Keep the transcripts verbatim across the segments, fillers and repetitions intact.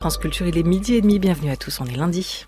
France Culture, il est midi et demi, bienvenue à tous, on est lundi.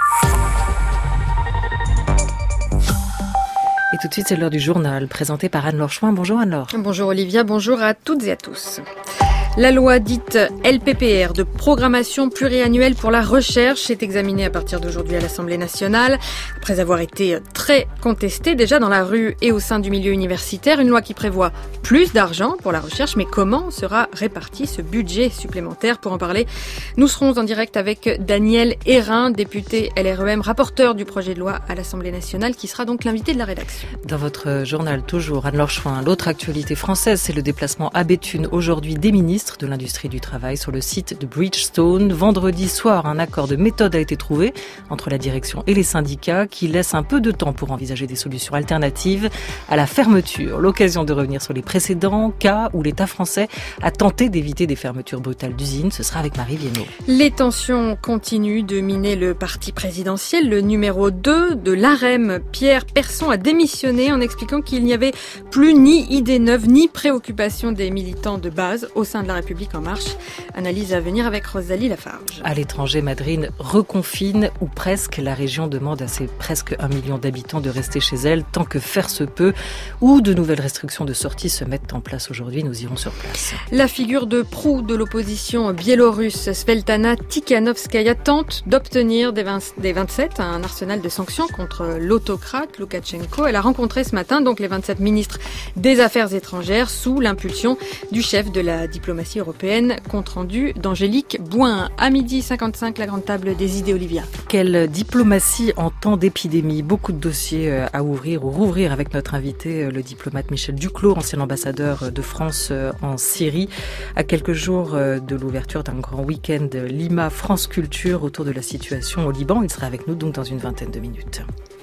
Et tout de suite, c'est l'heure du journal, présenté par Anne-Laure Chouin. Bonjour Anne-Laure. Bonjour Olivia, bonjour à toutes et à tous. La loi dite L P P R de programmation pluriannuelle pour la recherche est examinée à partir d'aujourd'hui à l'Assemblée nationale. Après avoir été très contestée déjà dans la rue et au sein du milieu universitaire, une loi qui prévoit plus d'argent pour la recherche. Mais comment sera réparti ce budget supplémentaire? Pour en parler, nous serons en direct avec Daniel Hérin, député L R E M, rapporteur du projet de loi à l'Assemblée nationale, qui sera donc l'invité de la rédaction. Dans votre journal, toujours, Anne-Laure Chouin, l'autre actualité française, c'est le déplacement à Béthune aujourd'hui des ministres de l'industrie du travail sur le site de Bridgestone. Vendredi soir, un accord de méthode a été trouvé entre la direction et les syndicats qui laisse un peu de temps pour envisager des solutions alternatives à la fermeture. L'occasion de revenir sur les précédents cas où l'État français a tenté d'éviter des fermetures brutales d'usines. Ce sera avec Marie Viennot. Les tensions continuent de miner le parti présidentiel. Le numéro deux de l'A R E M, Pierre Persson, a démissionné en expliquant qu'il n'y avait plus ni idée neuve ni préoccupation des militants de base au sein de la République en marche. Analyse à venir avec Rosalie Lafarge. À l'étranger, Madrid reconfine, ou presque. La région demande à ses presque un million d'habitants de rester chez elle tant que faire se peut, ou de nouvelles restrictions de sortie se mettent en place aujourd'hui. Nous irons sur place. La figure de proue de l'opposition biélorusse, Svetlana Tikhanovskaya, tente d'obtenir des, vingt, des vingt-sept un arsenal de sanctions contre l'autocrate Loukachenko. Elle a rencontré ce matin donc les vingt-sept ministres des Affaires étrangères sous l'impulsion du chef de la diplomatie européenne, compte rendu d'Angélique Bouin. À midi cinquante-cinq, la grande table des idées, Olivia. Quelle diplomatie en temps d'épidémie? Beaucoup de dossiers à ouvrir ou rouvrir avec notre invité, le diplomate Michel Duclos, ancien ambassadeur de France en Syrie. À quelques jours de l'ouverture d'un grand week-end Lima France Culture autour de la situation au Liban. Il sera avec nous donc dans une vingtaine de minutes.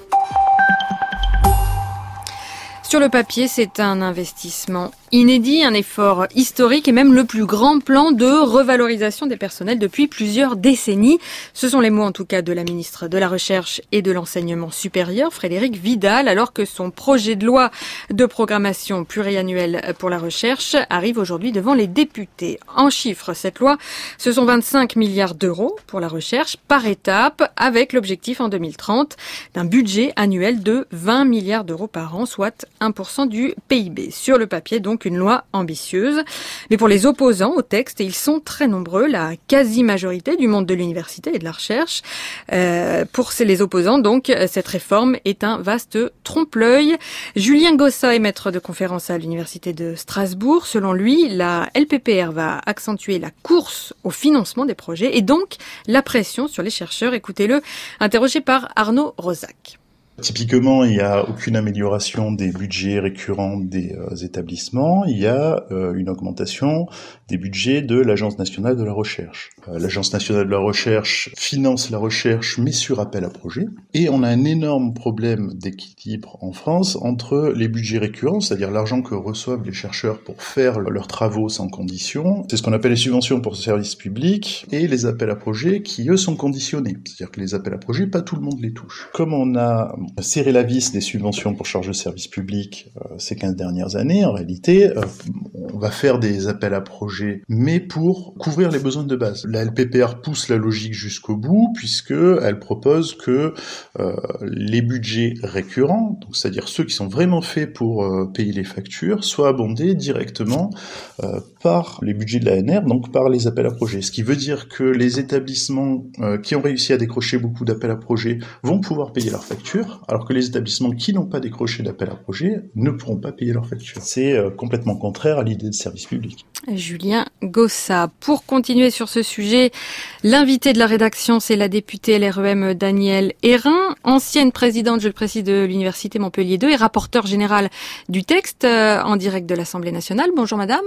Sur le papier, c'est un investissement inédit, un effort historique et même le plus grand plan de revalorisation des personnels depuis plusieurs décennies. Ce sont les mots en tout cas de la ministre de la Recherche et de l'Enseignement supérieur, Frédérique Vidal, alors que son projet de loi de programmation pluriannuelle pour la recherche arrive aujourd'hui devant les députés. En chiffres, cette loi, ce sont vingt-cinq milliards d'euros pour la recherche par étape, avec l'objectif en deux mille trente d'un budget annuel de vingt milliards d'euros par an, soit un pour cent du P I B. Sur le papier, donc, une loi ambitieuse. Mais pour les opposants au texte, ils sont très nombreux, la quasi-majorité du monde de l'université et de la recherche. Euh, pour les opposants, donc, cette réforme est un vaste trompe-l'œil. Julien Gossa est maître de conférence à l'université de Strasbourg. Selon lui, la L P P R va accentuer la course au financement des projets et donc la pression sur les chercheurs. Écoutez-le, interrogé par Arnaud Rosac. Typiquement, il n'y a aucune amélioration des budgets récurrents des euh, établissements. Il y a euh, une augmentation des budgets de l'Agence nationale de la recherche. Euh, L'Agence nationale de la recherche finance la recherche, mais sur appel à projet. Et on a un énorme problème d'équilibre en France entre les budgets récurrents, c'est-à-dire l'argent que reçoivent les chercheurs pour faire leurs travaux sans condition. C'est ce qu'on appelle les subventions pour services publics, et les appels à projets qui, eux, sont conditionnés. C'est-à-dire que les appels à projets, pas tout le monde les touche. Comme on a serrer la vis des subventions pour charge de service public euh, ces quinze dernières années, en réalité, euh, on va faire des appels à projets, mais pour couvrir les besoins de base. La L P P R pousse la logique jusqu'au bout, puisque elle propose que euh, les budgets récurrents, donc c'est-à-dire ceux qui sont vraiment faits pour euh, payer les factures, soient abondés directement euh, par les budgets de l'A N R, donc par les appels à projets. Ce qui veut dire que les établissements euh, qui ont réussi à décrocher beaucoup d'appels à projets vont pouvoir payer leurs factures, alors que les établissements qui n'ont pas décroché d'appel à projet ne pourront pas payer leurs factures. C'est euh, complètement contraire à l'idée de service public. Julien Gossa. Pour continuer sur ce sujet, l'invité de la rédaction, c'est la députée L R E M Daniel Hérin, ancienne présidente, je le précise, de l'Université Montpellier deux et rapporteure générale du texte euh, en direct de l'Assemblée nationale. Bonjour madame.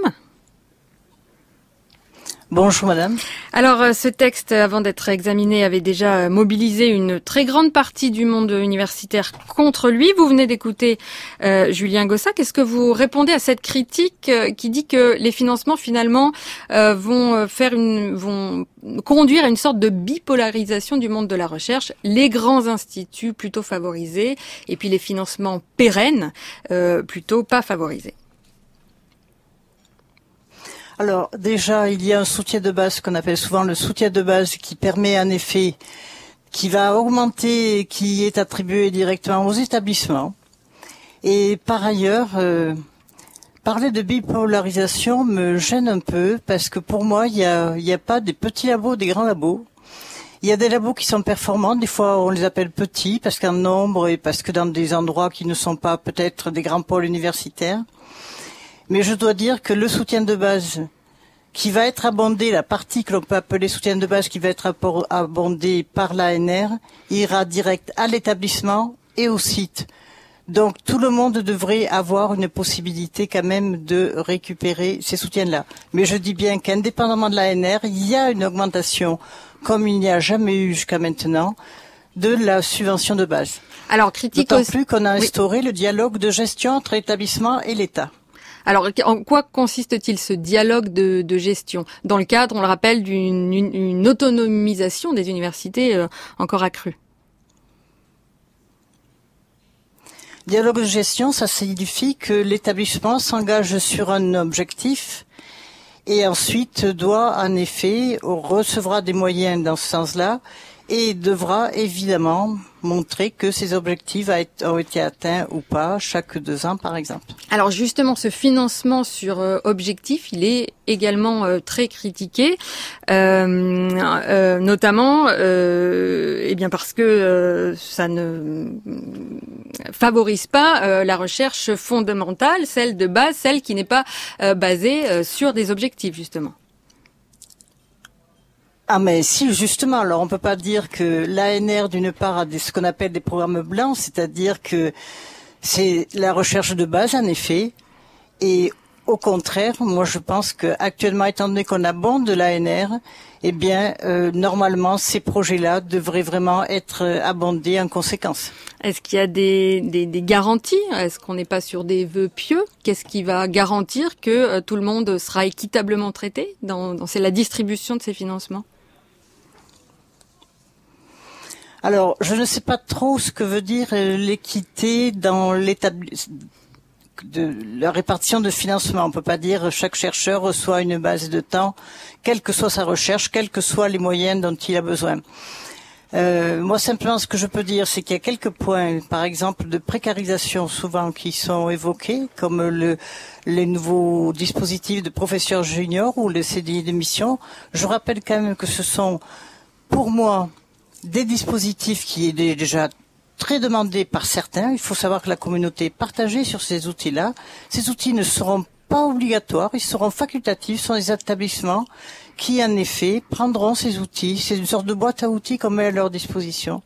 Bonjour madame. Alors ce texte, avant d'être examiné, avait déjà mobilisé une très grande partie du monde universitaire contre lui. Vous venez d'écouter euh, Julien Gossa. Qu'est-ce que vous répondez à cette critique euh, qui dit que les financements finalement euh, vont faire une, vont conduire à une sorte de bipolarisation du monde de la recherche, les grands instituts plutôt favorisés et puis les financements pérennes euh, plutôt pas favorisés? Alors déjà, il y a un soutien de base qu'on appelle souvent le soutien de base qui permet en effet, qui va augmenter, qui est attribué directement aux établissements. Et par ailleurs, euh, parler de bipolarisation me gêne un peu parce que pour moi, il y a, il y a pas des petits labos, des grands labos. Il y a des labos qui sont performants, des fois on les appelle petits parce qu'en nombre et parce que dans des endroits qui ne sont pas peut-être des grands pôles universitaires. Mais je dois dire que le soutien de base qui va être abondé, la partie que l'on peut appeler soutien de base qui va être abondée par l'A N R, ira direct à l'établissement et au site. Donc tout le monde devrait avoir une possibilité quand même de récupérer ces soutiens-là. Mais je dis bien qu'indépendamment de l'A N R, il y a une augmentation, comme il n'y a jamais eu jusqu'à maintenant, de la subvention de base. Alors, critique D'autant aussi... plus qu'on a instauré oui. le dialogue de gestion entre l'établissement et l'État. Alors, en quoi consiste-t-il ce dialogue de, de gestion? Dans le cadre, on le rappelle, d'une une, une autonomisation des universités euh, encore accrue. Dialogue de gestion, ça signifie que l'établissement s'engage sur un objectif et ensuite doit, en effet, recevra des moyens dans ce sens-là et devra évidemment montrer que ces objectifs ont été atteints ou pas chaque deux ans, par exemple. Alors justement, ce financement sur euh, objectif, il est également euh, très critiqué, euh, euh, notamment, euh, eh bien parce que euh, ça ne favorise pas euh, la recherche fondamentale, celle de base, celle qui n'est pas euh, basée euh, sur des objectifs, justement. Ah mais si, justement, alors on peut pas dire que l'A N R d'une part a des, ce qu'on appelle des programmes blancs, c'est-à-dire que c'est la recherche de base en effet, et au contraire, moi je pense que actuellement, étant donné qu'on abonde l'A N R, eh bien euh, normalement ces projets-là devraient vraiment être abondés en conséquence. Est-ce qu'il y a des, des, des garanties? Est-ce qu'on n'est pas sur des vœux pieux? Qu'est-ce qui va garantir que euh, tout le monde sera équitablement traité dans, dans c'est la distribution de ces financements? Alors, je ne sais pas trop ce que veut dire l'équité dans l'établissement de la répartition de financement. On peut pas dire chaque chercheur reçoit une base de temps, quelle que soit sa recherche, quels que soient les moyens dont il a besoin. Euh, moi, simplement, ce que je peux dire, c'est qu'il y a quelques points, par exemple, de précarisation souvent qui sont évoqués, comme le, les nouveaux dispositifs de professeurs juniors ou le C D I de mission. Je rappelle quand même que ce sont, pour moi, des dispositifs qui est déjà très demandés par certains. Il faut savoir que la communauté est partagée sur ces outils-là. Ces outils ne seront pas obligatoires, ils seront facultatifs, ce sont des établissements qui, en effet, prendront ces outils. C'est une sorte de boîte à outils qu'on met à leur disposition.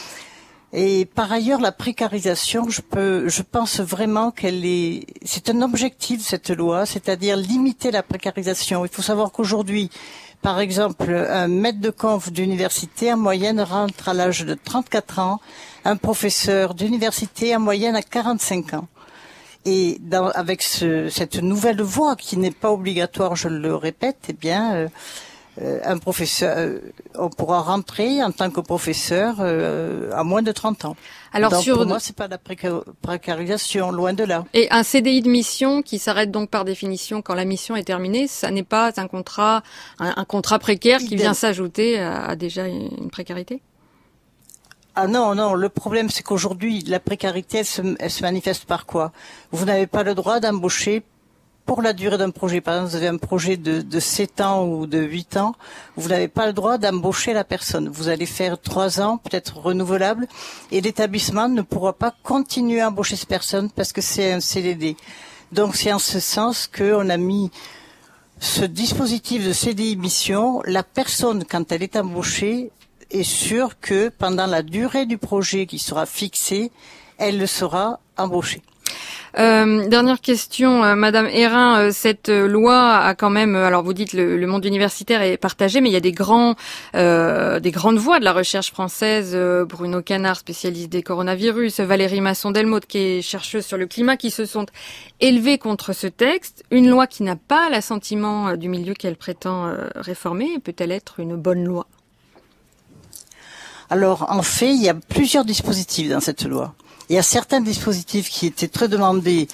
Et par ailleurs, la précarisation, je peux, je pense vraiment qu'elle est, c'est un objectif de cette loi, c'est-à-dire limiter la précarisation. Il faut savoir qu'aujourd'hui, par exemple, un maître de conf d'université en moyenne rentre à l'âge de trente-quatre ans, un professeur d'université en moyenne à quarante-cinq ans. Et dans, avec ce, cette nouvelle voie qui n'est pas obligatoire, je le répète, eh bien, euh, euh, un professeur, euh, on pourra rentrer en tant que professeur euh, à moins de trente ans. Alors donc, sur... pour moi, c'est pas de la préca- précarisation, loin de là. Et un C D I de mission qui s'arrête donc par définition quand la mission est terminée, ça n'est pas un contrat, un, un contrat précaire qui vient s'ajouter à, à déjà une précarité? Ah non, non, le problème c'est qu'aujourd'hui, la précarité, elle se, elle se manifeste par quoi? Vous n'avez pas le droit d'embaucher pour la durée d'un projet. Par exemple, vous avez un projet de, de sept ans ou de huit ans, vous n'avez pas le droit d'embaucher la personne. Vous allez faire trois ans, peut-être renouvelable, et l'établissement ne pourra pas continuer à embaucher cette personne parce que c'est un C D D. Donc c'est en ce sens qu'on a mis ce dispositif de C D I mission. La personne, quand elle est embauchée, est sûre que pendant la durée du projet qui sera fixée, elle le sera embauchée. Euh, dernière question, euh, Madame Hérin, euh, cette euh, loi a quand même, euh, alors vous dites le, le monde universitaire est partagé, mais il y a des grands, euh, des grandes voix de la recherche française, euh, Bruno Canard, spécialiste des coronavirus, Valérie Masson-Delmotte, qui est chercheuse sur le climat, qui se sont élevés contre ce texte. Une loi qui n'a pas l'assentiment euh, du milieu qu'elle prétend euh, réformer, peut-elle être une bonne loi? Alors, en fait, il y a plusieurs dispositifs dans cette loi. Il y a certains dispositifs qui étaient très demandés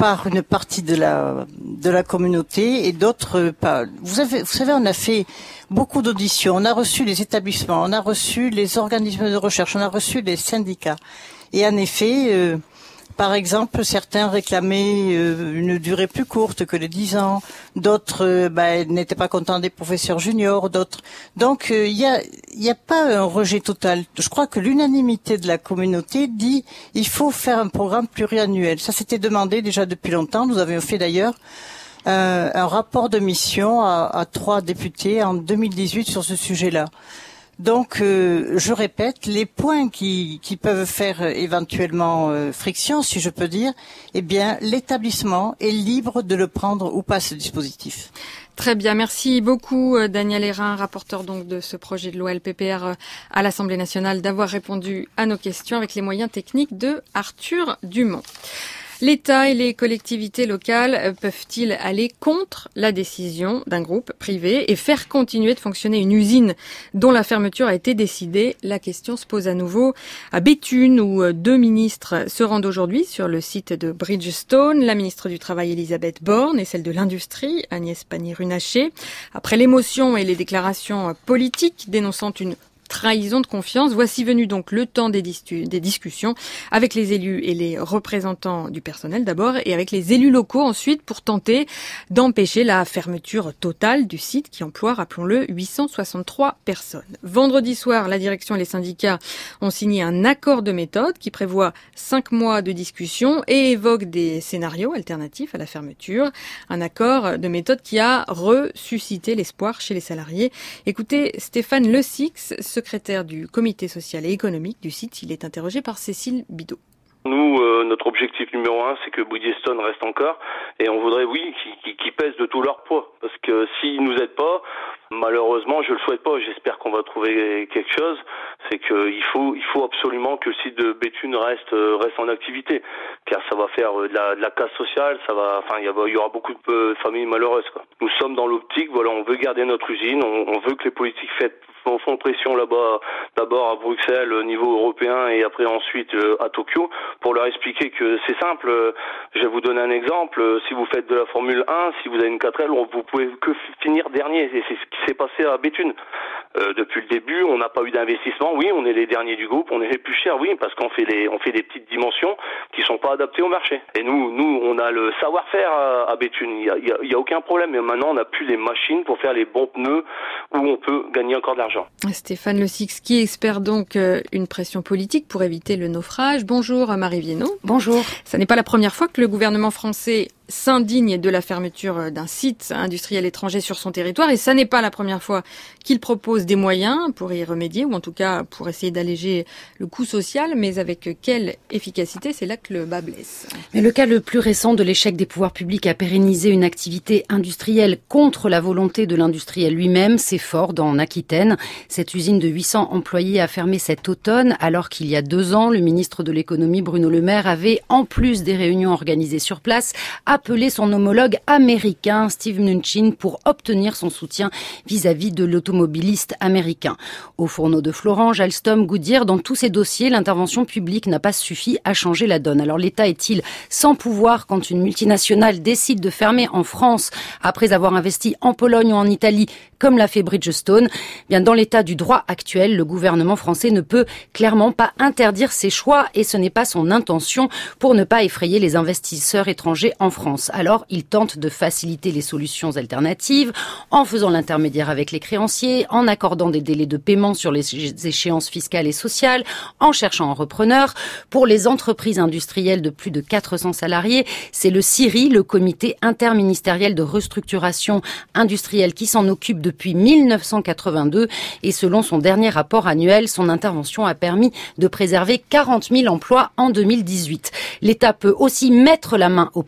par une partie de la de la communauté et d'autres pas. Vous avez, vous savez, on a fait beaucoup d'auditions, on a reçu les établissements, on a reçu les organismes de recherche, on a reçu les syndicats. Et en effet, euh, par exemple, certains réclamaient euh, une durée plus courte que les dix ans, d'autres euh, bah, n'étaient pas contents des professeurs juniors, d'autres. Donc il euh, y a il y a pas un rejet total. Je crois que l'unanimité de la communauté dit il faut faire un programme pluriannuel. Ça s'était demandé déjà depuis longtemps. Nous avions fait d'ailleurs euh, un rapport de mission à, à trois députés en deux mille dix-huit sur ce sujet-là. Donc, euh, je répète, les points qui, qui peuvent faire éventuellement euh, friction, si je peux dire, eh bien, l'établissement est libre de le prendre ou pas, ce dispositif. Très bien, merci beaucoup Daniel Hérin, rapporteur donc de ce projet de loi L P P R à l'Assemblée nationale, d'avoir répondu à nos questions avec les moyens techniques de Arthur Dumont. L'État et les collectivités locales peuvent-ils aller contre la décision d'un groupe privé et faire continuer de fonctionner une usine dont la fermeture a été décidée? La question se pose à nouveau à Béthune, où deux ministres se rendent aujourd'hui sur le site de Bridgestone, la ministre du Travail Elisabeth Borne et celle de l'Industrie Agnès Pannier-Runacher. Après l'émotion et les déclarations politiques dénonçant une trahison de confiance, voici venu donc le temps des, dis- des discussions avec les élus et les représentants du personnel d'abord et avec les élus locaux ensuite pour tenter d'empêcher la fermeture totale du site qui emploie, rappelons-le, huit cent soixante-trois personnes. Vendredi soir, la direction et les syndicats ont signé un accord de méthode qui prévoit cinq mois de discussion et évoque des scénarios alternatifs à la fermeture. Un accord de méthode qui a ressuscité l'espoir chez les salariés. Écoutez Stéphane Le Six, secrétaire du comité social et économique du site. Il est interrogé par Cécile Bidot. Nous, euh, notre objectif numéro un, c'est que Bridgestone reste encore, et on voudrait, oui, qu'ils qu'ils pèsent de tout leur poids, parce que s'ils nous aident pas, malheureusement, je le souhaite pas, j'espère qu'on va trouver quelque chose, c'est qu'il faut, il faut absolument que le site de Béthune reste, reste en activité, car ça va faire de la, de la casse sociale, ça va, enfin, il y, a, il y aura beaucoup de familles malheureuses, quoi. Nous sommes dans l'optique, voilà, on veut garder notre usine, on, on veut que les politiques fassent font, font pression là-bas, d'abord à Bruxelles au niveau européen et après ensuite euh, à Tokyo, pour leur expliquer que c'est simple. Euh, je vais vous donner un exemple. Euh, si vous faites de la Formule un, si vous avez une quatre L, vous pouvez que finir dernier. Et c'est ce qui s'est passé à Béthune. Euh, depuis le début, on n'a pas eu d'investissement. Oui, on est les derniers du groupe, on est les plus chers, oui, parce qu'on fait les, on fait des petites dimensions qui sont pas adaptées au marché. Et nous, nous, on a le savoir-faire à, à Béthune. Il y a, il y a, il y a aucun problème. Mais maintenant, on n'a plus les machines pour faire les bons pneus où on peut gagner encore de l'argent. Stéphane Le Six, qui espère donc une pression politique pour éviter le naufrage. Bonjour Marie Viennot. Bonjour. Ça n'est pas la première fois que le gouvernement français s'indigne de la fermeture d'un site industriel étranger sur son territoire, et ça n'est pas la première fois qu'il propose des moyens pour y remédier, ou en tout cas pour essayer d'alléger le coût social, mais avec quelle efficacité? C'est là que le bas blesse. Mais le cas le plus récent de l'échec des pouvoirs publics à pérenniser une activité industrielle contre la volonté de l'industriel lui-même, c'est Ford en Aquitaine. Cette usine de huit cents employés a fermé cet automne, alors qu'il y a deux ans, le ministre de l'économie Bruno Le Maire avait, en plus des réunions organisées sur place, appelé son homologue américain Steve Mnuchin pour obtenir son soutien vis-à-vis de l'automobiliste américain. Au fourneau de Florange, Alstom, Goodyear, dans tous ces dossiers, l'intervention publique n'a pas suffi à changer la donne. Alors l'État est-il sans pouvoir quand une multinationale décide de fermer en France après avoir investi en Pologne ou en Italie, comme l'a fait Bridgestone? Bien, dans l'état du droit actuel, le gouvernement français ne peut clairement pas interdire ses choix, et ce n'est pas son intention, pour ne pas effrayer les investisseurs étrangers en France. Alors, il tente de faciliter les solutions alternatives en faisant l'intermédiaire avec les créanciers, en accordant des délais de paiement sur les échéances fiscales et sociales, en cherchant un repreneur. Pour les entreprises industrielles de plus de quatre cents salariés, c'est le C I R I, le comité interministériel de restructuration industrielle, qui s'en occupe depuis mille neuf cent quatre-vingt-deux, et selon son dernier rapport annuel, son intervention a permis de préserver quarante mille emplois en deux mille dix-huit. L'État peut aussi mettre la main au porte-monnaie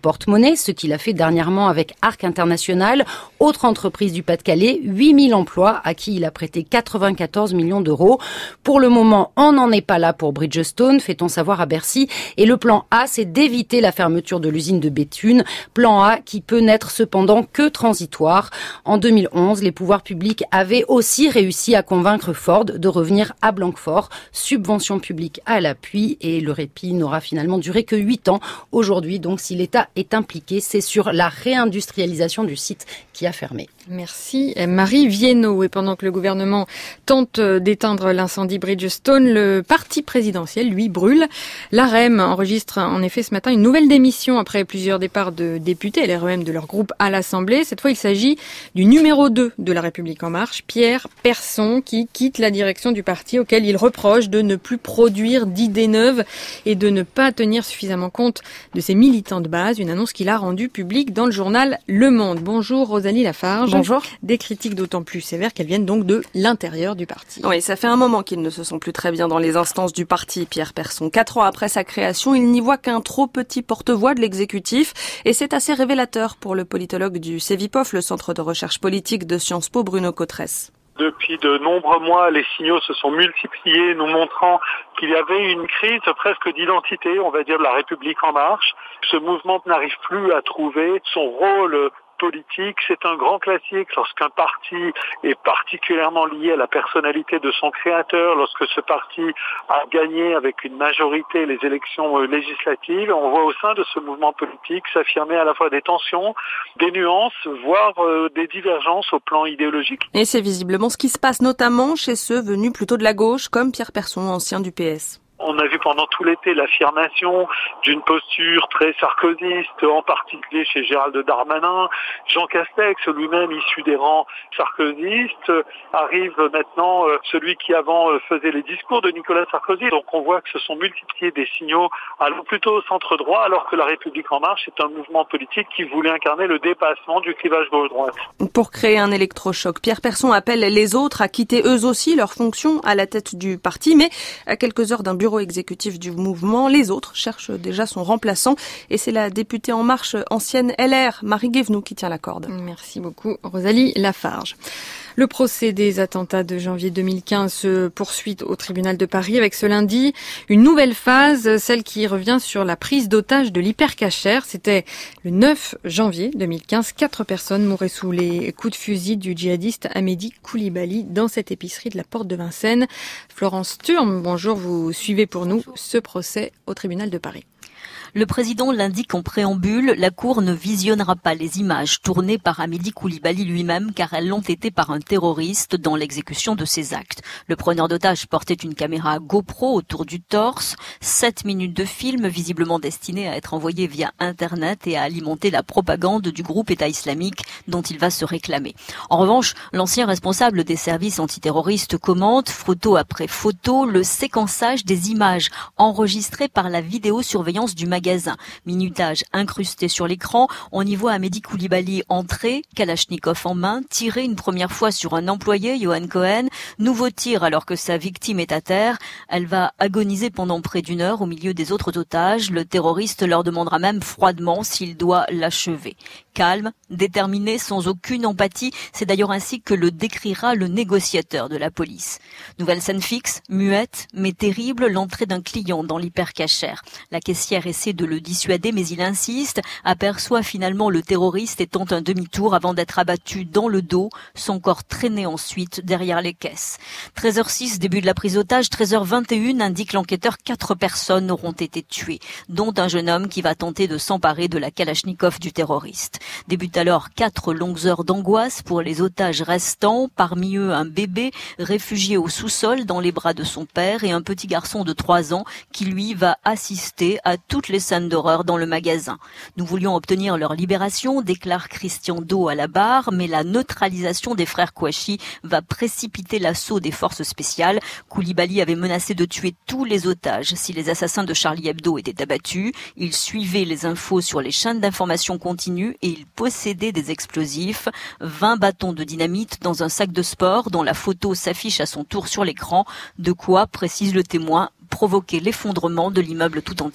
tournée, ce qu'il a fait dernièrement avec Arc International, autre entreprise du Pas-de-Calais, huit mille emplois à qui il a prêté quatre-vingt-quatorze millions d'euros. Pour le moment, on n'en est pas là pour Bridgestone, fait-on savoir à Bercy. Et le plan A, c'est d'éviter la fermeture de l'usine de Béthune. Plan A qui peut n'être cependant que transitoire. En deux mille onze, les pouvoirs publics avaient aussi réussi à convaincre Ford de revenir à Blanquefort. Subvention publique à l'appui et le répit n'aura finalement duré que huit ans. Aujourd'hui, donc, si l'État est impliqué, c'est sur la réindustrialisation du site qui a fermé. Merci Marie Viennot. Et pendant que le gouvernement tente d'éteindre l'incendie Bridgestone, le parti présidentiel, lui, brûle. L'A R E M enregistre en effet ce matin une nouvelle démission après plusieurs départs de députés, l'R E M de leur groupe à l'Assemblée. Cette fois, il s'agit du numéro deux de La République En Marche, Pierre Persson, qui quitte la direction du parti auquel il reproche de ne plus produire d'idées neuves et de ne pas tenir suffisamment compte de ses militants de base. Une annonce qu'il a rendue publique dans le journal Le Monde. Bonjour Rosalie Lafarge. Bonjour. Des critiques d'autant plus sévères qu'elles viennent donc de l'intérieur du parti. Oui, ça fait un moment qu'ils ne se sent plus très bien dans les instances du parti, Pierre Persson. Quatre ans après sa création, il n'y voit qu'un trop petit porte-voix de l'exécutif et c'est assez révélateur pour le politologue du CEVIPOF, le Centre de recherche politique de Sciences Po, Bruno Cotresse. Depuis de nombreux mois, les signaux se sont multipliés, nous montrant qu'il y avait une crise presque d'identité, on va dire, de La République En Marche. Ce mouvement n'arrive plus à trouver son rôle politique. C'est un grand classique lorsqu'un parti est particulièrement lié à la personnalité de son créateur, lorsque ce parti a gagné avec une majorité les élections législatives. On voit au sein de ce mouvement politique s'affirmer à la fois des tensions, des nuances, voire euh, des divergences au plan idéologique. Et c'est visiblement ce qui se passe notamment chez ceux venus plutôt de la gauche, comme Pierre Persson, ancien du P S. On a vu pendant tout l'été l'affirmation d'une posture très sarkozyste, en particulier chez Gérald Darmanin. Jean Castex, lui-même issu des rangs sarkozystes, arrive maintenant celui qui avant faisait les discours de Nicolas Sarkozy. Donc on voit que se sont multipliés des signaux allant plutôt au centre-droit, alors que La République En Marche est un mouvement politique qui voulait incarner le dépassement du clivage gauche-droite. Pour créer un électrochoc, Pierre Persson appelle les autres à quitter eux aussi leurs fonctions à la tête du parti, mais à quelques heures d'un bureau exécutif du mouvement, les autres cherchent déjà son remplaçant et c'est la députée En Marche ancienne L R, Marie Guévenoux, qui tient la corde. Merci beaucoup Rosalie Lafarge. Le procès des attentats de janvier deux mille quinze se poursuit au tribunal de Paris avec ce lundi une nouvelle phase, celle qui revient sur la prise d'otage de l'Hyper Cacher. C'était le neuf janvier deux mille quinze. Quatre personnes mouraient sous les coups de fusil du djihadiste Amédi Koulibaly dans cette épicerie de la Porte de Vincennes. Florence Thurm, bonjour, vous suivez pour nous ce procès au tribunal de Paris. Le président l'indique en préambule, la Cour ne visionnera pas les images tournées par Amédi Koulibaly lui-même car elles l'ont été par un terroriste dans l'exécution de ses actes. Le preneur d'otage portait une caméra GoPro autour du torse, sept minutes de film visiblement destiné à être envoyé via Internet et à alimenter la propagande du groupe État islamique dont il va se réclamer. En revanche, l'ancien responsable des services antiterroristes commente, photo après photo, le séquençage des images enregistrées par la vidéosurveillance du magasin. Minutage incrusté sur l'écran, on y voit Amédi Koulibaly entrer, Kalachnikov en main, tirer une première fois sur un employé, Yohan Cohen, nouveau tir alors que sa victime est à terre. Elle va agoniser pendant près d'une heure au milieu des autres otages. Le terroriste leur demandera même froidement s'il doit l'achever. Calme, déterminé, sans aucune empathie, c'est d'ailleurs ainsi que le décrira le négociateur de la police. Nouvelle scène fixe, muette, mais terrible, l'entrée d'un client dans l'Hyper Cacher. La caissière essaie de le dissuader, mais il insiste, aperçoit finalement le terroriste et tente un demi-tour avant d'être abattu dans le dos, son corps traîné ensuite derrière les caisses. treize heures six, début de la prise d'otage, treize heures vingt et une, indique l'enquêteur, quatre personnes auront été tuées, dont un jeune homme qui va tenter de s'emparer de la Kalachnikov du terroriste. Débutent alors quatre longues heures d'angoisse pour les otages restants, parmi eux un bébé réfugié au sous-sol dans les bras de son père et un petit garçon de trois ans qui lui va assister à toutes les scènes d'horreur dans le magasin. Nous voulions obtenir leur libération, déclare Christian Do à la barre, mais la neutralisation des frères Kouachi va précipiter l'assaut des forces spéciales. Koulibaly avait menacé de tuer tous les otages si les assassins de Charlie Hebdo étaient abattus. Il suivait les infos sur les chaînes d'information continue et il possédait des explosifs, vingt bâtons de dynamite dans un sac de sport dont la photo s'affiche à son tour sur l'écran, de quoi, précise le témoin, provoquer l'effondrement de l'immeuble tout entier.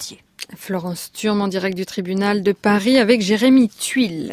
Florence Thurme en direct du tribunal de Paris avec Jérémy Tuile.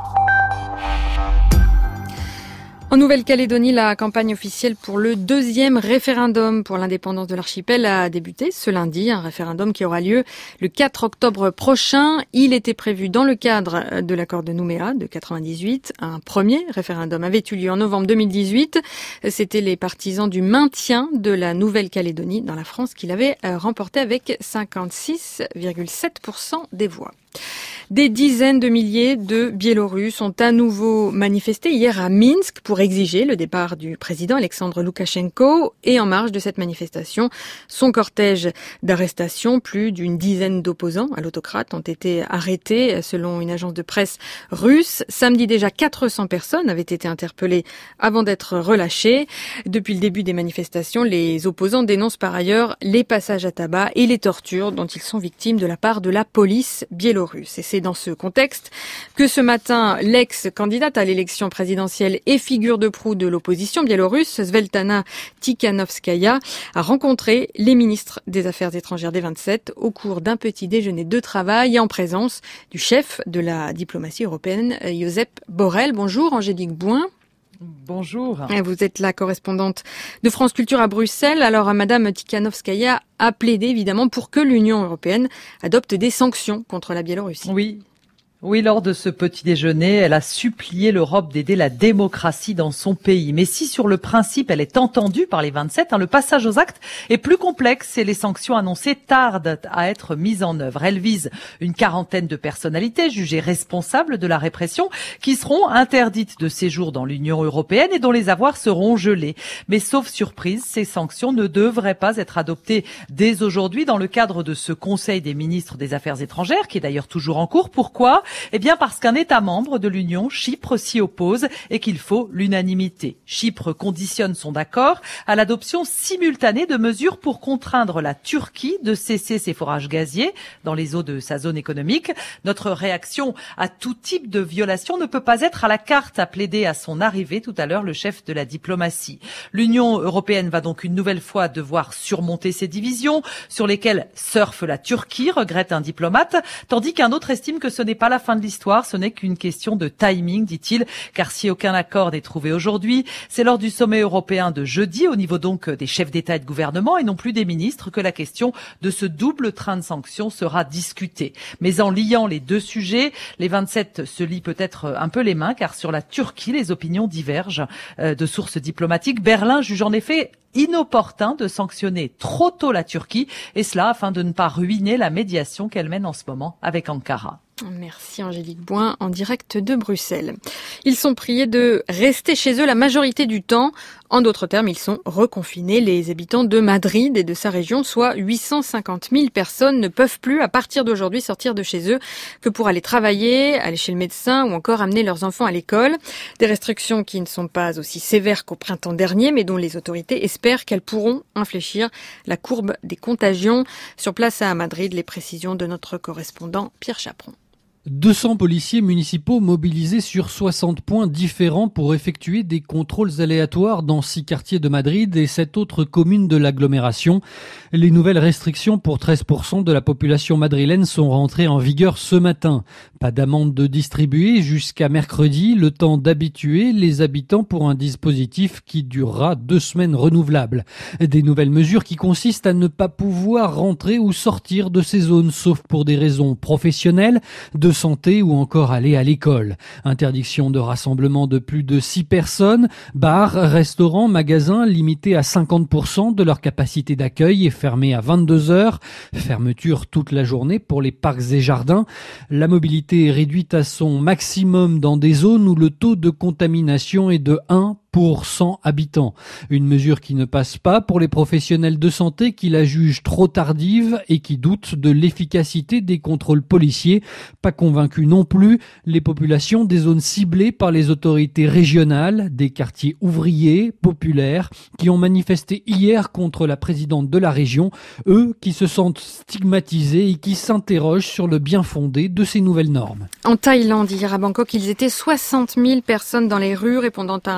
En Nouvelle-Calédonie, la campagne officielle pour le deuxième référendum pour l'indépendance de l'archipel a débuté ce lundi. Un référendum qui aura lieu le quatre octobre prochain. Il était prévu dans le cadre de l'accord de Nouméa de quatre-vingt-dix-huit. Un premier référendum avait eu lieu en novembre deux mille dix-huit. C'était les partisans du maintien de la Nouvelle-Calédonie dans la France qui l'avaient remporté avec cinquante-six virgule sept pour cent des voix. Des dizaines de milliers de Biélorusses ont à nouveau manifesté hier à Minsk pour exiger le départ du président Alexandre Loukachenko. Et en marge de cette manifestation, son cortège d'arrestations, plus d'une dizaine d'opposants à l'autocrate ont été arrêtés selon une agence de presse russe. Samedi déjà, quatre cents personnes avaient été interpellées avant d'être relâchées. Depuis le début des manifestations, les opposants dénoncent par ailleurs les passages à tabac et les tortures dont ils sont victimes de la part de la police biélorusse. Et c'est dans ce contexte que ce matin, l'ex-candidate à l'élection présidentielle et figure de proue de l'opposition biélorusse, Svetlana Tikhanovskaya, a rencontré les ministres des Affaires étrangères des vingt-sept au cours d'un petit déjeuner de travail et en présence du chef de la diplomatie européenne, Josep Borrell. Bonjour, Angélique Bouin. Bonjour. Vous êtes la correspondante de France Culture à Bruxelles. Alors, Madame Tikhanovskaya a plaidé évidemment pour que l'Union européenne adopte des sanctions contre la Biélorussie. Oui. Oui, lors de ce petit déjeuner, elle a supplié l'Europe d'aider la démocratie dans son pays. Mais si sur le principe, elle est entendue par les vingt-sept, hein, le passage aux actes est plus complexe et les sanctions annoncées tardent à être mises en œuvre. Elles visent une quarantaine de personnalités jugées responsables de la répression qui seront interdites de séjour dans l'Union européenne et dont les avoirs seront gelés. Mais sauf surprise, ces sanctions ne devraient pas être adoptées dès aujourd'hui dans le cadre de ce Conseil des ministres des Affaires étrangères, qui est d'ailleurs toujours en cours. Pourquoi ? Eh bien parce qu'un État membre de l'Union, Chypre, s'y oppose et qu'il faut l'unanimité. Chypre conditionne son accord à l'adoption simultanée de mesures pour contraindre la Turquie de cesser ses forages gaziers dans les eaux de sa zone économique. Notre réaction à tout type de violation ne peut pas être à la carte, a plaidé à son arrivée tout à l'heure le chef de la diplomatie. L'Union européenne va donc une nouvelle fois devoir surmonter ces divisions sur lesquelles surfe la Turquie, regrette un diplomate, tandis qu'un autre estime que ce n'est pas la fin de l'histoire, ce n'est qu'une question de timing, dit-il, car si aucun accord n'est trouvé aujourd'hui, c'est lors du sommet européen de jeudi, au niveau donc des chefs d'État et de gouvernement et non plus des ministres, que la question de ce double train de sanctions sera discutée. Mais en liant les deux sujets, les vingt-sept se lient peut-être un peu les mains, car sur la Turquie, les opinions divergent. Euh, de sources diplomatiques, Berlin juge en effet inopportun de sanctionner trop tôt la Turquie, et cela afin de ne pas ruiner la médiation qu'elle mène en ce moment avec Ankara. Merci Angélique Bouin en direct de Bruxelles. Ils sont priés de rester chez eux la majorité du temps. En d'autres termes, ils sont reconfinés. Les habitants de Madrid et de sa région, soit huit cent cinquante mille personnes, ne peuvent plus à partir d'aujourd'hui sortir de chez eux que pour aller travailler, aller chez le médecin ou encore amener leurs enfants à l'école. Des restrictions qui ne sont pas aussi sévères qu'au printemps dernier, mais dont les autorités espèrent qu'elles pourront infléchir la courbe des contagions. Sur place à Madrid, les précisions de notre correspondant Pierre Chaperon. deux cents policiers municipaux mobilisés sur soixante points différents pour effectuer des contrôles aléatoires dans six quartiers de Madrid et sept autres communes de l'agglomération. Les nouvelles restrictions pour treize pour cent de la population madrilène sont rentrées en vigueur ce matin. Pas d'amende de distribuer jusqu'à mercredi, le temps d'habituer les habitants pour un dispositif qui durera deux semaines renouvelables. Des nouvelles mesures qui consistent à ne pas pouvoir rentrer ou sortir de ces zones, sauf pour des raisons professionnelles, de santé ou encore aller à l'école. Interdiction de rassemblement de plus de six personnes, bars, restaurants, magasins limités à cinquante pour cent de leur capacité d'accueil et fermés à vingt-deux heures. Fermeture toute la journée pour les parcs et jardins. La mobilité est réduite à son maximum dans des zones où le taux de contamination est de un pour cent habitants. Une mesure qui ne passe pas pour les professionnels de santé qui la jugent trop tardive et qui doutent de l'efficacité des contrôles policiers. Pas convaincus non plus les populations des zones ciblées par les autorités régionales, des quartiers ouvriers, populaires, qui ont manifesté hier contre la présidente de la région, eux qui se sentent stigmatisés et qui s'interrogent sur le bien fondé de ces nouvelles normes. En Thaïlande, hier à Bangkok, ils étaient soixante mille personnes dans les rues répondant à un appel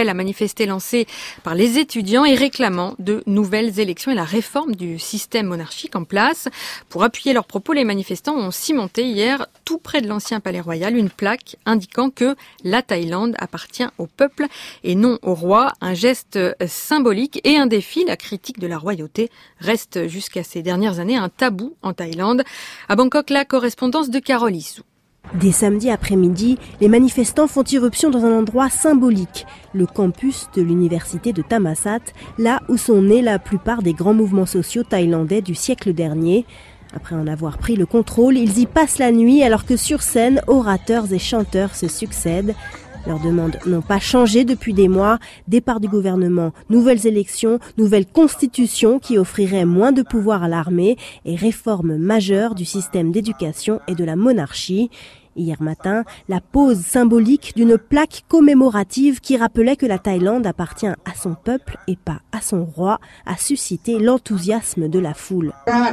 appel à manifester lancé par les étudiants et réclamant de nouvelles élections et la réforme du système monarchique en place. Pour appuyer leurs propos, les manifestants ont cimenté hier, tout près de l'ancien palais royal, une plaque indiquant que la Thaïlande appartient au peuple et non au roi. Un geste symbolique et un défi. La critique de la royauté reste jusqu'à ces dernières années un tabou en Thaïlande. À Bangkok, la correspondance de Carole Issou. Dès samedi après-midi, les manifestants font irruption dans un endroit symbolique, le campus de l'université de Thammasat, là où sont nés la plupart des grands mouvements sociaux thaïlandais du siècle dernier. Après en avoir pris le contrôle, ils y passent la nuit alors que sur scène, orateurs et chanteurs se succèdent. Leurs demandes n'ont pas changé depuis des mois. Départ du gouvernement, nouvelles élections, nouvelle constitution qui offrirait moins de pouvoir à l'armée et réforme majeure du système d'éducation et de la monarchie. Hier matin, la pose symbolique d'une plaque commémorative qui rappelait que la Thaïlande appartient à son peuple et pas à son roi a suscité l'enthousiasme de la foule.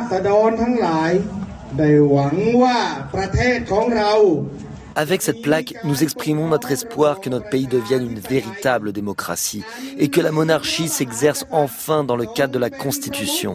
Avec cette plaque, nous exprimons notre espoir que notre pays devienne une véritable démocratie et que la monarchie s'exerce enfin dans le cadre de la Constitution.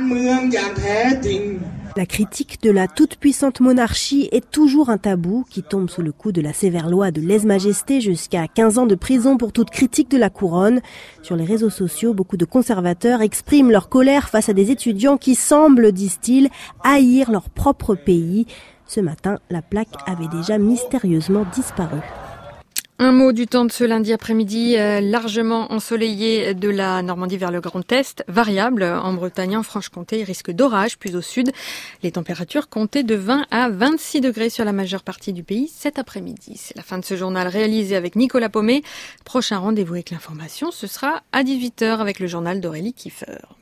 La critique de la toute-puissante monarchie est toujours un tabou qui tombe sous le coup de la sévère loi de lèse-majesté jusqu'à quinze ans de prison pour toute critique de la couronne. Sur les réseaux sociaux, beaucoup de conservateurs expriment leur colère face à des étudiants qui semblent, disent-ils, haïr leur propre pays. Ce matin, la plaque avait déjà mystérieusement disparu. Un mot du temps de ce lundi après-midi, euh, largement ensoleillé de la Normandie vers le Grand Est, variable en Bretagne et en Franche-Comté, risque d'orage, plus au sud. Les températures comptaient de vingt à vingt-six degrés sur la majeure partie du pays cet après-midi. C'est la fin de ce journal réalisé avec Nicolas Paumet. Prochain rendez-vous avec l'information, ce sera à dix-huit heures avec le journal d'Aurélie Kiefer.